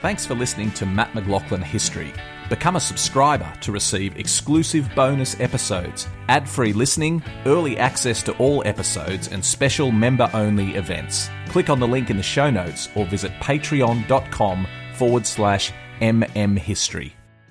Thanks for listening to Matt McLaughlin History. Become a subscriber to receive exclusive bonus episodes, ad-free listening, early access to all episodes, and special member-only events. Click on the link in the show notes or visit patreon.com/mmhistory.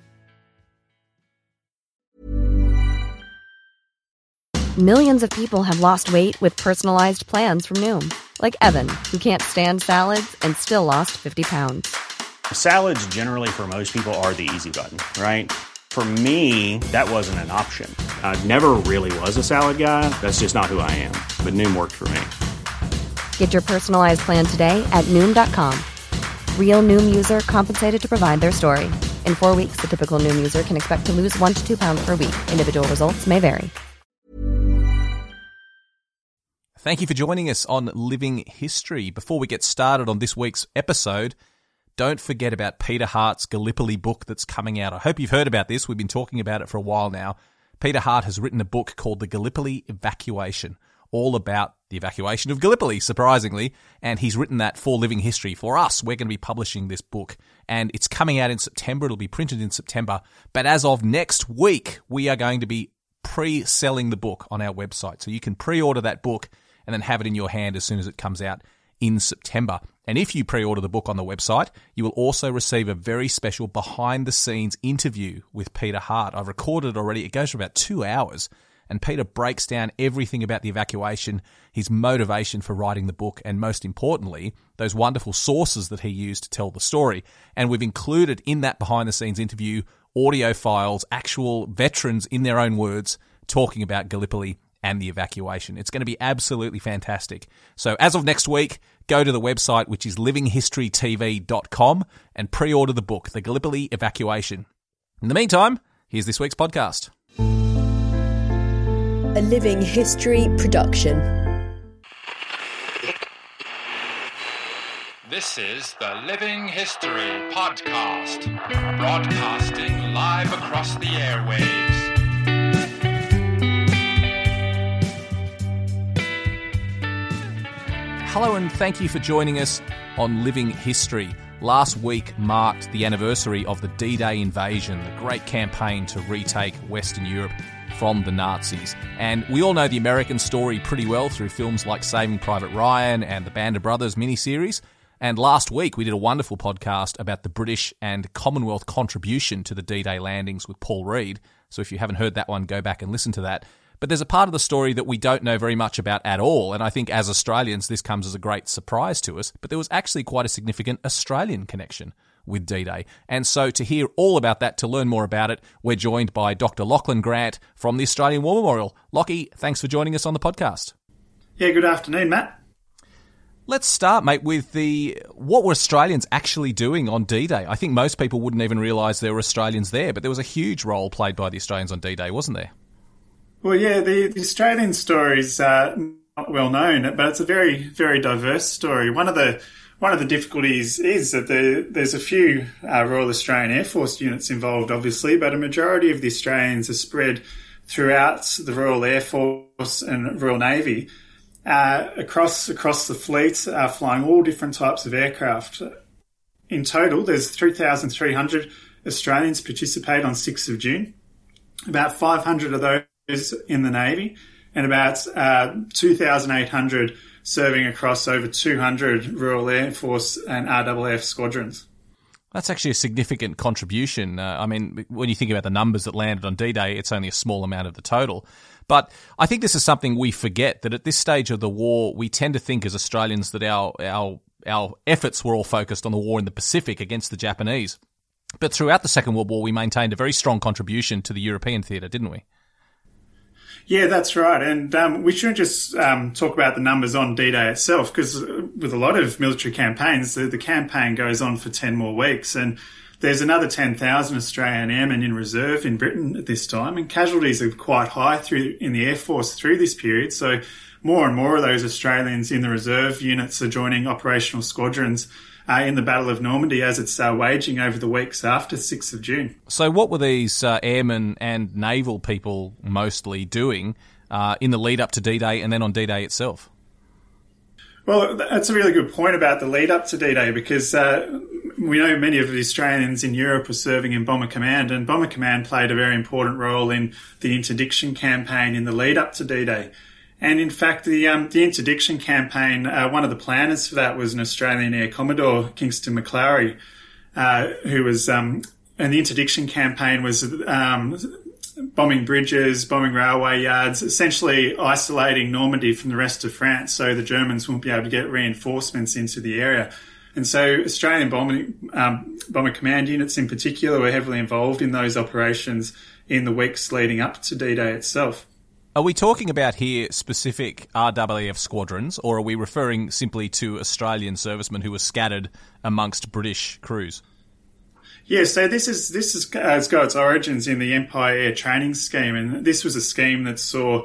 Millions of people have lost weight with personalized plans from Noom. Like Evan, who can't stand salads and still lost 50 pounds. Salads generally for most people are the easy button, right? For me, that wasn't an option. I never really was a salad guy. That's just not who I am. But Noom worked for me. Get your personalized plan today at Noom.com. Real Noom user compensated to provide their story. In 4 weeks, the typical Noom user can expect to lose 1 to 2 pounds per week. Individual results may vary. Thank you for joining us on Living History. Before we get started on this week's episode, don't forget about Peter Hart's Gallipoli book that's coming out. I hope you've heard about this. We've been talking about it for a while now. Peter Hart has written a book called The Gallipoli Evacuation, all about the evacuation of Gallipoli, surprisingly, and he's written that for Living History. For us, we're going to be publishing this book, and it's coming out in September. It'll be printed in September, but as of next week, we are going to be pre-selling the book on our website, so you can pre-order that book and then have it in your hand as soon as it comes out in September. And if you pre-order the book on the website, you will also receive a very special behind-the-scenes interview with Peter Hart. I've recorded it already. It goes for about 2 hours, and Peter breaks down everything about the evacuation, his motivation for writing the book, and most importantly, those wonderful sources that he used to tell the story. And we've included in that behind-the-scenes interview audio files, actual veterans in their own words, talking about Gallipoli and the evacuation. It's going to be absolutely fantastic. So as of next week, go to the website, which is livinghistorytv.com, and pre-order the book, The Gallipoli Evacuation. In the meantime, here's this week's podcast. A Living History production. This is the Living History podcast, broadcasting live across the airwaves. Hello and thank you for joining us on Living History. Last week marked the anniversary of the D-Day invasion, the great campaign to retake Western Europe from the Nazis. And we all know the American story pretty well through films like Saving Private Ryan and the Band of Brothers miniseries. And last week we did a wonderful podcast about the British and Commonwealth contribution to the D-Day landings with Paul Reed. So if you haven't heard that one, go back and listen to that. But there's a part of the story that we don't know very much about at all, and I think as Australians this comes as a great surprise to us, but there was actually quite a significant Australian connection with D-Day. And so to hear all about that, to learn more about it, we're joined by Dr. Lachlan Grant from the Australian War Memorial. Lockie, thanks for joining us on the podcast. Yeah, good afternoon, Matt. Let's start, mate, with what were Australians actually doing on D-Day? I think most people wouldn't even realise there were Australians there, but there was a huge role played by the Australians on D-Day, wasn't there? Well, yeah, the Australian story is not well known, but it's a very, very diverse story. One of the difficulties is that there's a few Royal Australian Air Force units involved, obviously, but a majority of the Australians are spread throughout the Royal Air Force and Royal Navy across the fleet, flying all different types of aircraft. In total, there's 3,300 Australians participate on 6th of June. About 500 of those in the Navy, and about 2,800 serving across over 200 Royal Air Force and RAAF squadrons. That's actually a significant contribution. I mean, when you think about the numbers that landed on D-Day, it's only a small amount of the total. But I think this is something we forget, that at this stage of the war, we tend to think as Australians that our efforts were all focused on the war in the Pacific against the Japanese. But throughout the Second World War, we maintained a very strong contribution to the European theatre, didn't we? Yeah, that's right. And we shouldn't just talk about the numbers on D-Day itself, because with a lot of military campaigns, the campaign goes on for 10 more weeks. And there's another 10,000 Australian airmen in reserve in Britain at this time. And casualties are quite high in the Air Force through this period. So more and more of those Australians in the reserve units are joining operational squadrons in the Battle of Normandy as it's waging over the weeks after 6th of June. So what were these airmen and naval people mostly doing in the lead up to D-Day and then on D-Day itself? Well, that's a really good point about the lead up to D-Day, because we know many of the Australians in Europe were serving in Bomber Command, and Bomber Command played a very important role in the interdiction campaign in the lead up to D-Day. And in fact, the interdiction campaign, one of the planners for that was an Australian Air Commodore, Kingston McClary, who was, and the interdiction campaign was bombing bridges, bombing railway yards, essentially isolating Normandy from the rest of France so the Germans wouldn't be able to get reinforcements into the area. And so Australian Bomber Command units in particular were heavily involved in those operations in the weeks leading up to D-Day itself. Are we talking about here specific RAAF squadrons, or are we referring simply to Australian servicemen who were scattered amongst British crews? Yeah, so this has got its origins in the Empire Air Training Scheme, and this was a scheme that saw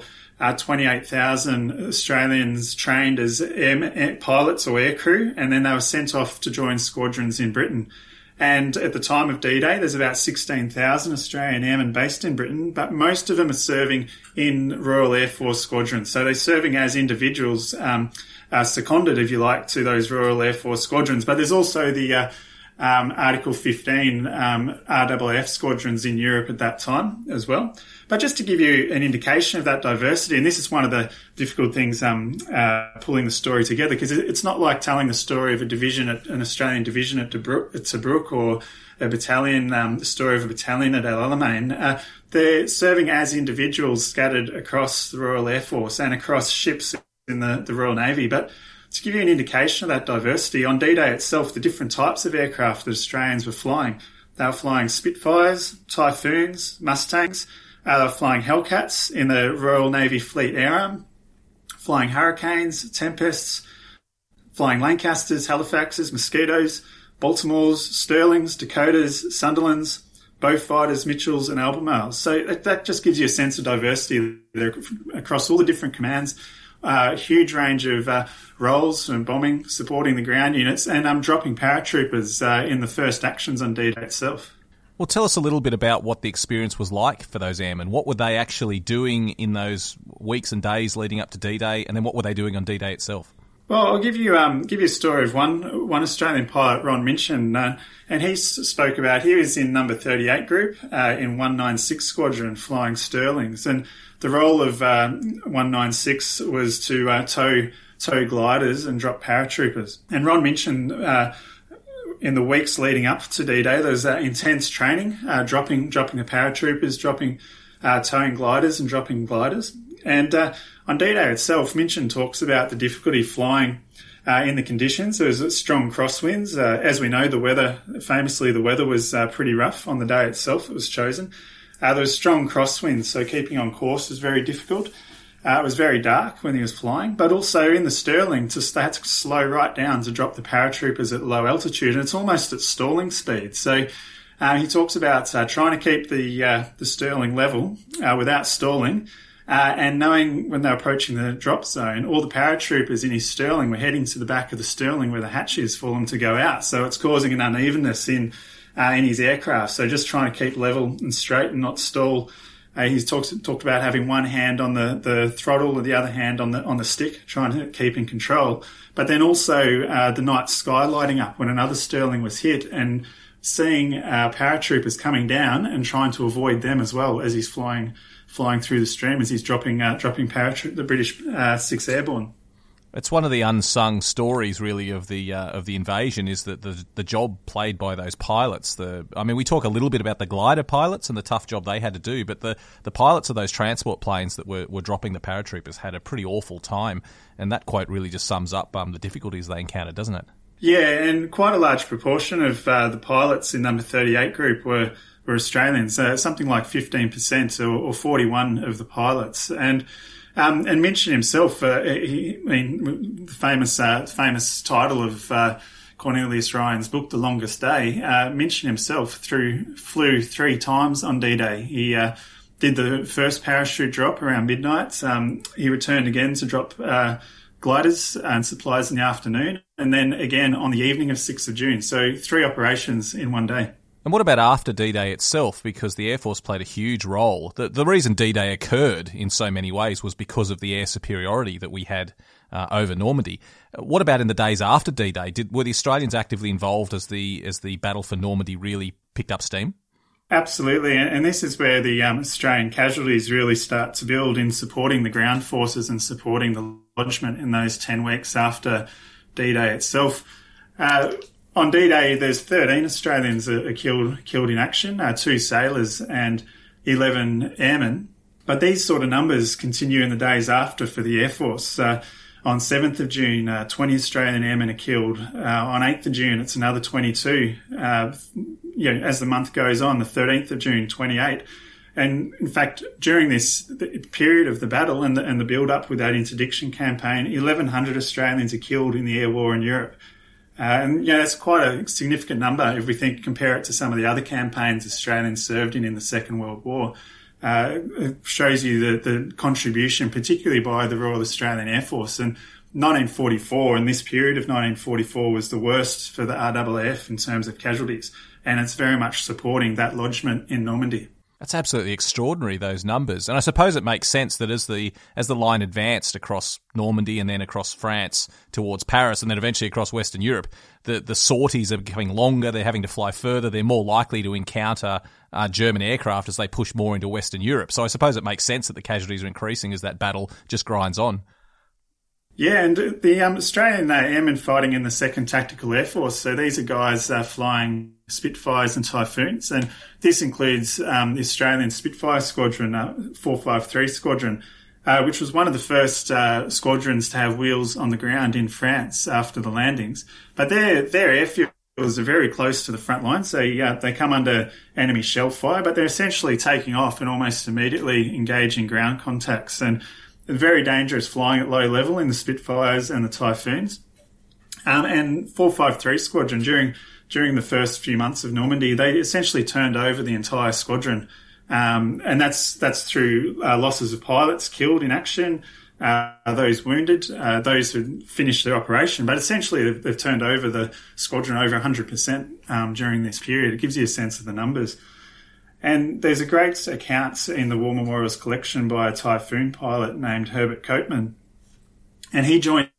28,000 Australians trained as pilots or aircrew, and then they were sent off to join squadrons in Britain. And at the time of D-Day, there's about 16,000 Australian airmen based in Britain, but most of them are serving in Royal Air Force squadrons. So they're serving as individuals, seconded, if you like, to those Royal Air Force squadrons. But there's also the Article 15 RAAF squadrons in Europe at that time as well. But just to give you an indication of that diversity, and this is one of the difficult things pulling the story together, because it's not like telling the story of a division, an Australian division at Tobruk, or a battalion, the story of a battalion at El Alamein. They're serving as individuals scattered across the Royal Air Force and across ships in the Royal Navy. But to give you an indication of that diversity, on D-Day itself, the different types of aircraft that Australians were flying. They were flying Spitfires, Typhoons, Mustangs. They were flying Hellcats in the Royal Navy Fleet Air Arm, flying Hurricanes, Tempests, flying Lancasters, Halifaxes, Mosquitoes, Baltimores, Sterlings, Dakotas, Sunderlands, Beaufighters, Mitchells and Albemarles. So that just gives you a sense of diversity there across all the different commands. Huge range of roles and bombing, supporting the ground units, and dropping paratroopers in the first actions on D-Day itself. Well, tell us a little bit about what the experience was like for those airmen. What were they actually doing in those weeks and days leading up to D-Day, and then what were they doing on D-Day itself? Well, I'll give you a story of one Australian pilot, Ron Minchin, and he spoke about, he was in number 38 group in 196 Squadron flying Sterlings, and the role of 196 was to tow gliders and drop paratroopers. And Ron Minchin, in the weeks leading up to D-Day, there was intense training, dropping the paratroopers, towing gliders and dropping gliders. And on D-Day itself, Minchin talks about the difficulty flying in the conditions. There was strong crosswinds. As we know, the weather was pretty rough on the day itself it was chosen. There was strong crosswinds, so keeping on course was very difficult. It was very dark when he was flying, but also in the Sterling, they had to slow right down to drop the paratroopers at low altitude, and it's almost at stalling speed. So he talks about trying to keep the Sterling level without stalling, and knowing when they were approaching the drop zone, all the paratroopers in his Sterling were heading to the back of the Sterling where the hatch is for them to go out. So it's causing an unevenness in his aircraft. So just trying to keep level and straight and not stall. He's talked about having one hand on the throttle and the other hand on the stick, trying to keep in control. But then also the night sky lighting up when another Sterling was hit, and seeing paratroopers coming down and trying to avoid them as well as he's flying through the stream as he's dropping the British 6th Airborne. It's one of the unsung stories, really, of the invasion, is that the job played by those pilots. We talk a little bit about the glider pilots and the tough job they had to do, but the pilots of those transport planes that were dropping the paratroopers had a pretty awful time, and that quote really just sums up the difficulties they encountered, doesn't it? Yeah, and quite a large proportion of the pilots in number 38 group were Australians, something like 15% or 41 of the pilots, and Minchin himself, the famous title of Cornelius Ryan's book, The Longest Day. Minchin himself flew 3 times on D-Day. He did the first parachute drop around midnight. He returned again to drop gliders and supplies in the afternoon, and then again on the evening of 6th of June. So 3 operations in one day. And what about after D-Day itself? Because the Air Force played a huge role. The reason D-Day occurred in so many ways was because of the air superiority that we had over Normandy. What about in the days after D-Day? Were the Australians actively involved as the battle for Normandy really picked up steam? Absolutely, and this is where the Australian casualties really start to build in supporting the ground forces and supporting the lodgement in those 10 weeks after D-Day itself. On D-Day, there's 13 Australians are killed in action, 2 sailors and 11 airmen. But these sort of numbers continue in the days after for the Air Force. On 7th of June, 20 Australian airmen are killed. On 8th of June, it's another 22. As the month goes on, the 13th of June, 28. And in fact, during this period of the battle and the build-up with that interdiction campaign, 1,100 Australians are killed in the air war in Europe. That's quite a significant number if we compare it to some of the other campaigns Australians served in the Second World War. It shows you the contribution, particularly by the Royal Australian Air Force. And 1944, and this period of 1944 was the worst for the RAAF in terms of casualties. And it's very much supporting that lodgement in Normandy. That's absolutely extraordinary, those numbers. And I suppose it makes sense that as the line advanced across Normandy and then across France towards Paris and then eventually across Western Europe, the sorties are becoming longer, they're having to fly further, they're more likely to encounter German aircraft as they push more into Western Europe. So I suppose it makes sense that the casualties are increasing as that battle just grinds on. Yeah, and the Australian airmen fighting in the 2nd Tactical Air Force, so these are guys flying Spitfires and Typhoons, and this includes the Australian Spitfire Squadron, 453 Squadron, which was one of the first squadrons to have wheels on the ground in France after the landings. But their airfields are very close to the front line, so they come under enemy shell fire, but they're essentially taking off and almost immediately engaging ground contacts, and very dangerous flying at low level in the Spitfires and the Typhoons. And 453 Squadron, during the first few months of Normandy, they essentially turned over the entire squadron. And that's through losses of pilots killed in action, those wounded, those who finished their operation. But essentially, they've turned over the squadron over 100% during this period. It gives you a sense of the numbers. And there's a great account in the War Memorials collection by a Typhoon pilot named Herbert Copeman. And he joined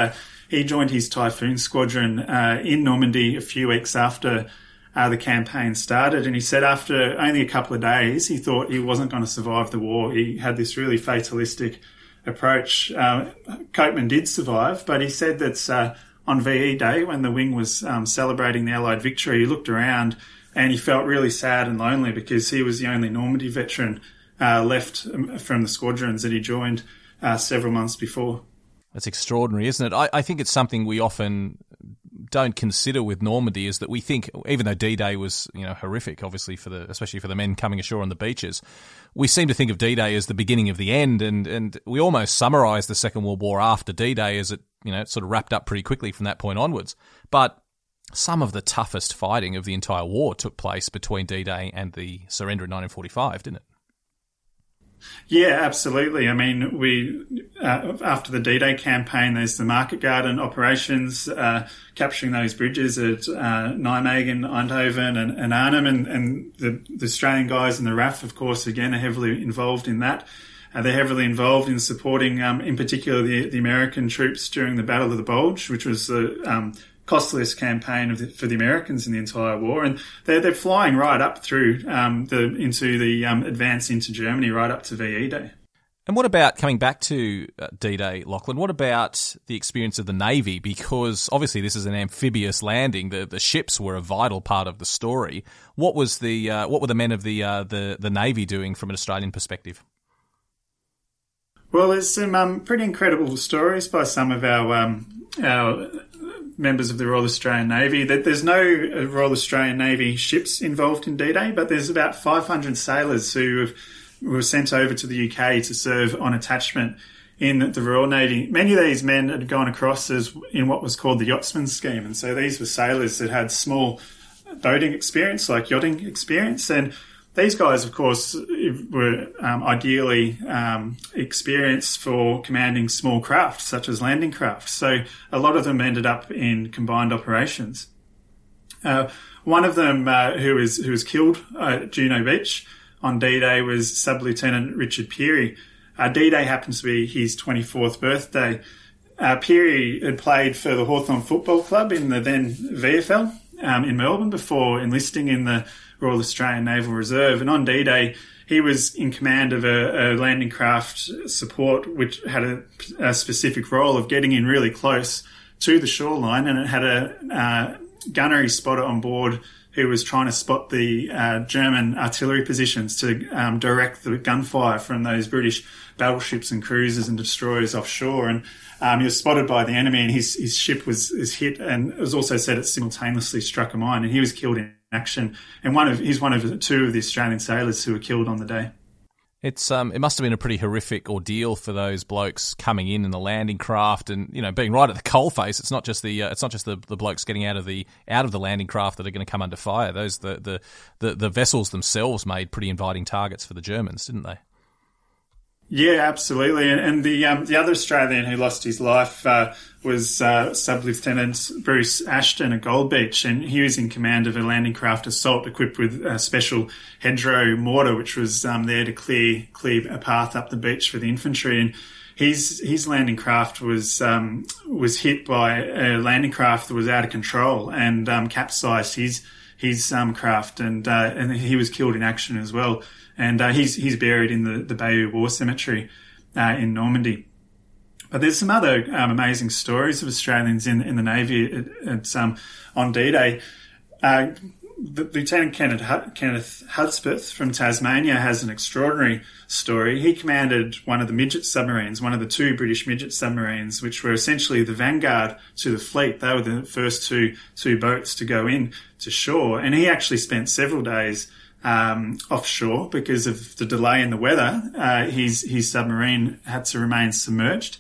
his Typhoon squadron in Normandy a few weeks after the campaign started. And he said after only a couple of days, he thought he wasn't going to survive the war. He had this really fatalistic approach. Copeman did survive, but he said that on VE Day, when the wing was celebrating the Allied victory, he looked around and he felt really sad and lonely because he was the only Normandy veteran left from the squadrons that he joined several months before. That's extraordinary, isn't it? I think it's something we often don't consider with Normandy, is that we think, even though D-Day was horrific, obviously especially for the men coming ashore on the beaches, we seem to think of D-Day as the beginning of the end, and we almost summarise the Second World War after D-Day as it sort of wrapped up pretty quickly from that point onwards. But some of the toughest fighting of the entire war took place between D-Day and the surrender in 1945, didn't it? Yeah, absolutely. I mean, after the D-Day campaign, there's the Market Garden operations, capturing those bridges at Nijmegen, Eindhoven and Arnhem, and the Australian guys in the RAF, of course, again, are heavily involved in that. They're heavily involved in supporting, in particular, the American troops during the Battle of the Bulge, which was the costliest campaign for the Americans in the entire war, and they're flying right up through into the advance into Germany, right up to VE Day. And what about, coming back to D-Day, Lachlan, what about the experience of the Navy? Because obviously this is an amphibious landing. The ships were a vital part of the story. What were the men of the Navy doing from an Australian perspective? Well, there's some pretty incredible stories by some of our members of the Royal Australian Navy. There's no Royal Australian Navy ships involved in D-Day, but there's about 500 sailors who were sent over to the UK to serve on attachment in the Royal Navy. Many of these men had gone across as in what was called the Yachtsman Scheme, and so these were sailors that had small boating experience, like yachting experience, and these guys, of course, were ideally experienced for commanding small craft, such as landing craft. So a lot of them ended up in combined operations. One of them who was killed at Juno Beach on D-Day was Sub-Lieutenant Richard Peary. D-Day happens to be his 24th birthday. Peary had played for the Hawthorn Football Club in the then VFL in Melbourne before enlisting in the Royal Australian Naval Reserve. And on D-Day, he was in command of a landing craft support which had a specific role of getting in really close to the shoreline, and it had a gunnery spotter on board who was trying to spot the German artillery positions to direct the gunfire from those British battleships and cruisers and destroyers offshore. And he was spotted by the enemy, and his ship was hit, and it was also said it simultaneously struck a mine, and he was killed in action. And he's one of two of the Australian sailors who were killed on the day. It must have been a pretty horrific ordeal for those blokes coming in the landing craft, and being right at the coalface. It's not just the blokes getting out of the landing craft that are going to come under fire. The vessels themselves made pretty inviting targets for the Germans, didn't they? Yeah, absolutely. And the other Australian who lost his life was Sub-Lieutenant Bruce Ashton at Gold Beach, and he was in command of a landing craft assault equipped with a special hedgerow mortar, which was there to clear a path up the beach for the infantry. And his landing craft was hit by a landing craft that was out of control and capsized his craft, and he was killed in action as well. And he's buried in the Bayeux War Cemetery in Normandy. But there's some other amazing stories of Australians in the Navy on D-Day. Lieutenant Kenneth Hudspeth from Tasmania has an extraordinary story. He commanded one of the midget submarines, one of the two British midget submarines, which were essentially the vanguard to the fleet. They were the first two boats to go in to shore. And he actually spent several days offshore because of the delay in the weather. His submarine had to remain submerged,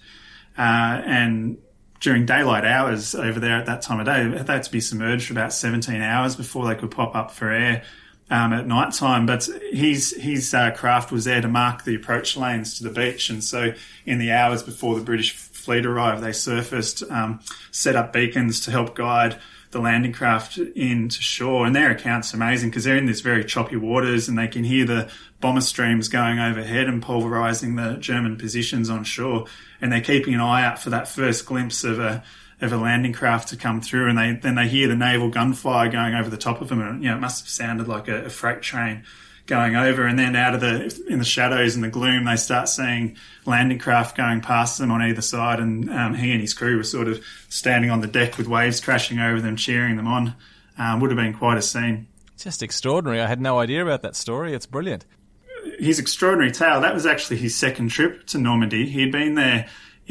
and during daylight hours over there at that time of day, they had to be submerged for about 17 hours before they could pop up for air at night time. But his craft was there to mark the approach lanes to the beach, and so in the hours before the British fleet arrived, they surfaced, set up beacons to help guide the landing craft into shore. And their account's amazing because they're in this very choppy waters, and they can hear the bomber streams going overhead and pulverising the German positions on shore. And they're keeping an eye out for that first glimpse of a landing craft to come through. And then they hear the naval gunfire going over the top of them. And, it must have sounded like a freight train going over. And then in the shadows and the gloom, they start seeing landing craft going past them on either side. And he and his crew were sort of standing on the deck with waves crashing over them, cheering them on. Would have been quite a scene. Just extraordinary. I had no idea about that story. It's brilliant. His extraordinary tale, that was actually his second trip to Normandy. He'd been there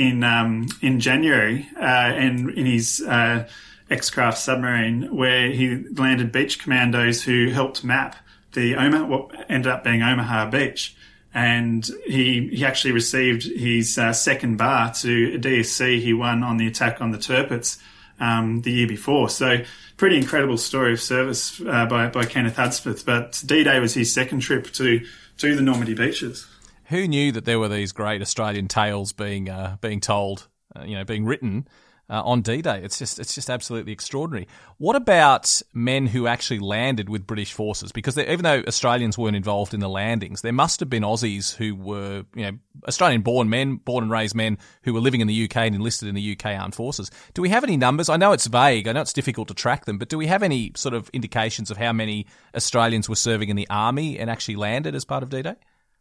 in January and in his X-Craft submarine, where he landed beach commandos who helped map what ended up being Omaha Beach. And he actually received his second bar to a DSC he won on the attack on the Tirpitz the year before. So pretty incredible story of service by Kenneth Hudspeth. But D-Day was his second trip to the Normandy beaches. Who knew that there were these great Australian tales being told, being written on D-Day? It's just absolutely extraordinary. What about men who actually landed with British forces? Because even though Australians weren't involved in the landings, there must have been Aussies who were, Australian-born men, born and raised men who were living in the UK and enlisted in the UK Armed Forces. Do we have any numbers? I know it's vague. I know it's difficult to track them, but do we have any sort of indications of how many Australians were serving in the army and actually landed as part of D-Day?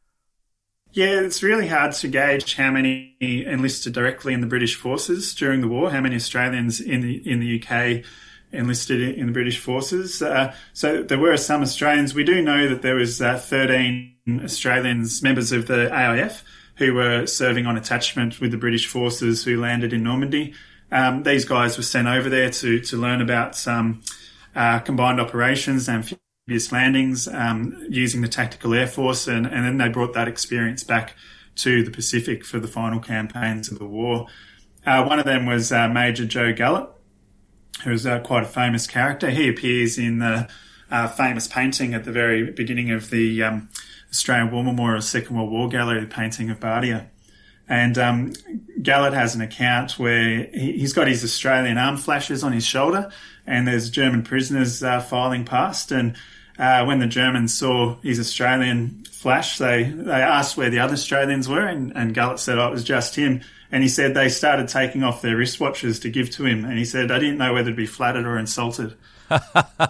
Yeah, it's really hard to gauge how many enlisted directly in the British forces during the war, how many Australians in the UK enlisted in the British forces. So there were some Australians. We do know that there was 13 Australians, members of the AIF, who were serving on attachment with the British forces who landed in Normandy. These guys were sent over there to learn about some combined operations, amphibious landings, using the Tactical Air Force, and then they brought that experience back to the Pacific for the final campaigns of the war. One of them was Major Joe Gallett, who was quite a famous character. He appears in the famous painting at the very beginning of the Australian War Memorial Second World War Gallery, the painting of Bardia. And Gallett has an account where he's got his Australian arm flashes on his shoulder, and there's German prisoners filing past, and when the Germans saw his Australian flash, they asked where the other Australians were, and Gullett said, it was just him. And he said they started taking off their wristwatches to give to him. And he said, I didn't know whether to be flattered or insulted. I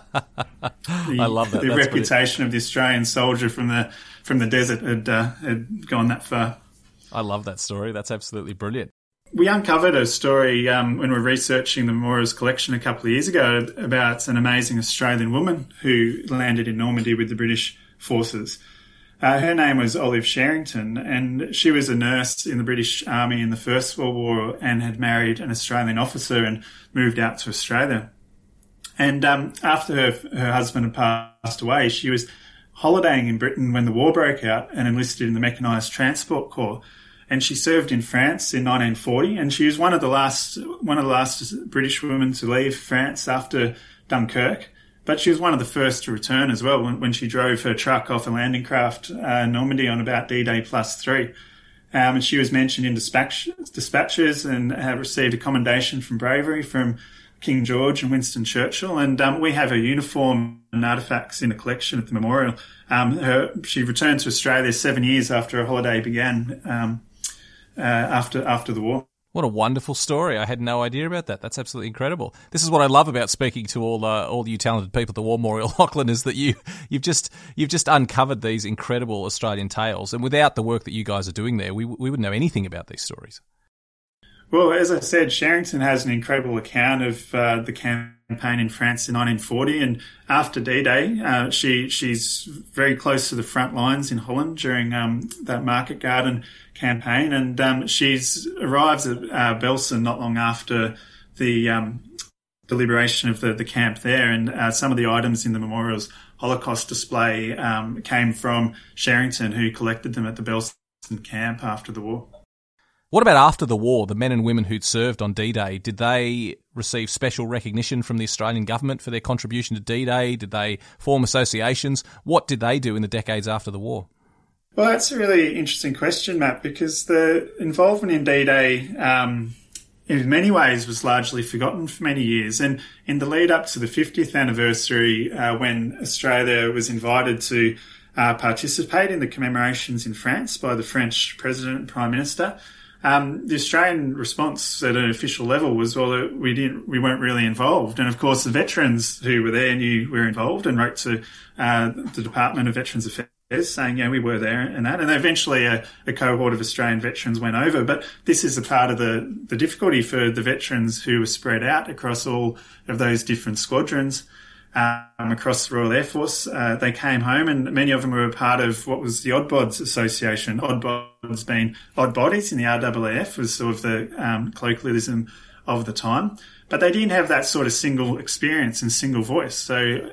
love that. The reputation of the Australian soldier from the desert had gone that far. I love that story. That's absolutely brilliant. We uncovered a story when we were researching the Memorials collection a couple of years ago about an amazing Australian woman who landed in Normandy with the British forces. Her name was Olive Sherrington, and she was a nurse in the British Army in the First World War and had married an Australian officer and moved out to Australia. And after her husband had passed away, she was holidaying in Britain when the war broke out and enlisted in the Mechanised Transport Corps. And she served in France in 1940, and she was one of the last British women to leave France after Dunkirk. But she was one of the first to return as well when she drove her truck off a landing craft Normandy on about D-Day +3. And she was mentioned in dispatches and have received a commendation from bravery from King George and Winston Churchill. And we have her uniform and artefacts in the collection at the memorial. She returned to Australia 7 years after her holiday began after the war. What a wonderful story. I had no idea about that. That's absolutely incredible. This is what I love about speaking to all you talented people at the War Memorial, Lachlan, is that you've just uncovered these incredible Australian tales. And without the work that you guys are doing there, we wouldn't know anything about these stories. Well, as I said, Sherrington has an incredible account of the campaign in France in 1940, and after D-Day, she's very close to the front lines in Holland during that Market Garden campaign, and she's arrives at Belsen not long after the liberation of the camp there, and some of the items in the memorial's Holocaust display came from Sherrington, who collected them at the Belsen camp after the war. What about after the war, the men and women who'd served on D-Day? Did they receive special recognition from the Australian government for their contribution to D-Day? Did they form associations? What did they do in the decades after the war? Well, that's a really interesting question, Matt, because the involvement in D-Day in many ways was largely forgotten for many years. And in the lead up to the 50th anniversary, when Australia was invited to participate in the commemorations in France by the French President and Prime Minister, the Australian response at an official level was, well, we weren't really involved. And of course, the veterans who were there knew we were involved and wrote to the Department of Veterans Affairs saying, yeah, we were there and that. And eventually a cohort of Australian veterans went over. But this is a part of the difficulty for the veterans who were spread out across all of those different squadrons. Across the Royal Air Force. They came home, and many of them were a part of what was the Odd Bods Association. Odd Bods being odd bodies in the RAAF was sort of the colloquialism of the time. But they didn't have that sort of single experience and single voice. So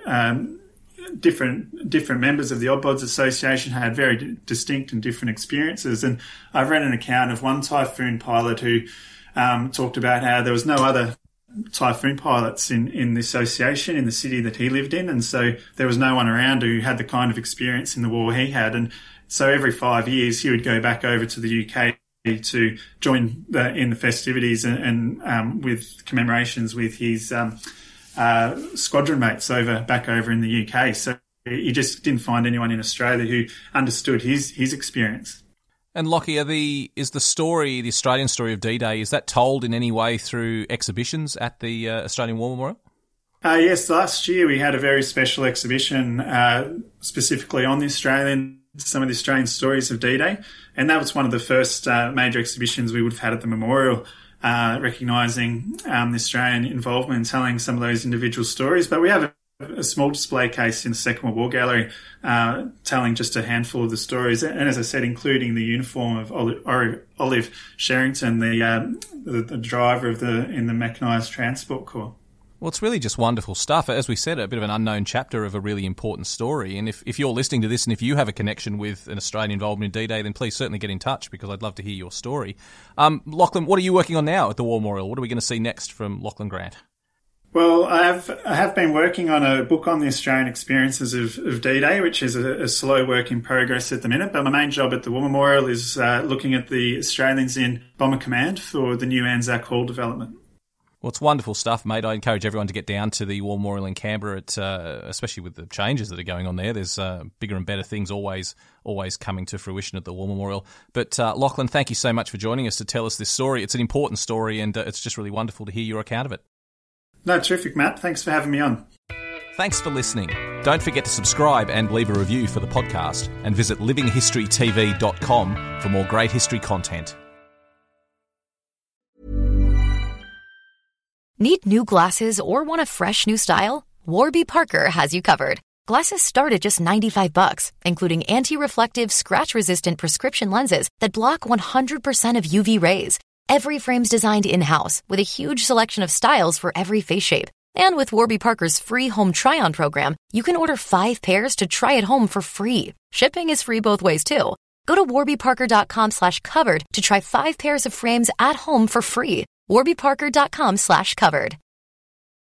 different members of the Odd Bods Association had very distinct and different experiences. And I've read an account of one Typhoon pilot who talked about how there was no other Typhoon pilots in the association in the city that he lived in, and so there was no one around who had the kind of experience in the war he had. And so every 5 years he would go back over to the UK to join in the festivities and with commemorations with his squadron mates back over in the UK. So he just didn't find anyone in Australia who understood his experience. And Lockie, is the story, the Australian story of D-Day, is that told in any way through exhibitions at the Australian War Memorial? Yes, last year we had a very special exhibition specifically on some of the Australian stories of D-Day, and that was one of the first major exhibitions we would have had at the memorial, recognising the Australian involvement in telling some of those individual stories. But we have a small display case in the Second World War Gallery telling just a handful of the stories, and as I said, including the uniform of Olive Sherrington, the driver in the Mechanised Transport Corps. Well, it's really just wonderful stuff. As we said, a bit of an unknown chapter of a really important story. And if you're listening to this and if you have a connection with an Australian involvement in D-Day, then please certainly get in touch because I'd love to hear your story. Lachlan, what are you working on now at the War Memorial? What are we going to see next from Lachlan Grant? Well, I have been working on a book on the Australian experiences of D-Day, which is a slow work in progress at the minute. But my main job at the War Memorial is looking at the Australians in Bomber Command for the new Anzac Hall development. Well, it's wonderful stuff, mate. I encourage everyone to get down to the War Memorial in Canberra, especially with the changes that are going on there. There's bigger and better things always coming to fruition at the War Memorial. But Lachlan, thank you so much for joining us to tell us this story. It's an important story, and it's just really wonderful to hear your account of it. No, terrific, Matt. Thanks for having me on. Thanks for listening. Don't forget to subscribe and leave a review for the podcast, and visit livinghistorytv.com for more great history content. Need new glasses or want a fresh new style? Warby Parker has you covered. Glasses start at just $95, including anti-reflective, scratch-resistant prescription lenses that block 100% of UV rays. Every frame's designed in-house with a huge selection of styles for every face shape. And with Warby Parker's free home try-on program, you can order 5 pairs to try at home for free. Shipping is free both ways, too. Go to warbyparker.com/covered to try 5 pairs of frames at home for free. warbyparker.com/covered.